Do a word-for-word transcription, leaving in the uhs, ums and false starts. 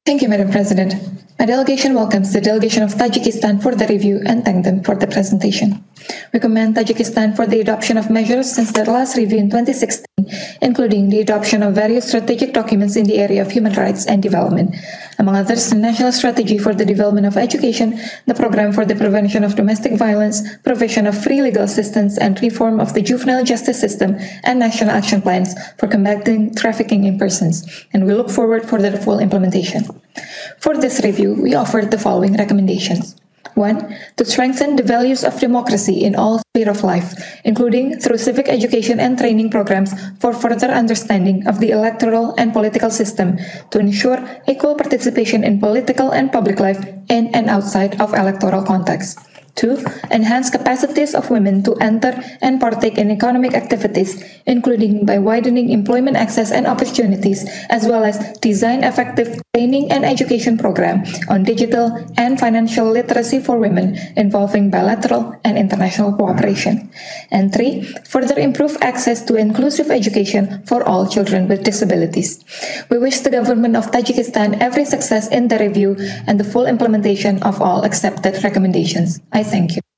Thank you, Madam President. My delegation welcomes the delegation of Tajikistan for the review and thank them for the presentation. We commend Tajikistan for the adoption of measures since their last review in twenty sixteen, including the adoption of various strategic documents in the area of human rights and development. Among others, the National Strategy for the Development of Education, the Program for the Prevention of Domestic Violence, provision of free legal assistance, and reform of the juvenile justice system, and national action plans for combating trafficking in persons. And we look forward for their full implementation. For this review, we offered the following recommendations. One, to strengthen the values of democracy in all spheres of life, including through civic education and training programs for further understanding of the electoral and political system to ensure equal participation in political and public life in and outside of electoral contexts. Two, enhance capacities of women to enter and partake in economic activities, including by widening employment access and opportunities, as well as design effective training and education program on digital and financial literacy for women involving bilateral and international cooperation. And three, further improve access to inclusive education for all children with disabilities. We wish the government of Tajikistan every success in the review and the full implementation of all accepted recommendations. I thank you.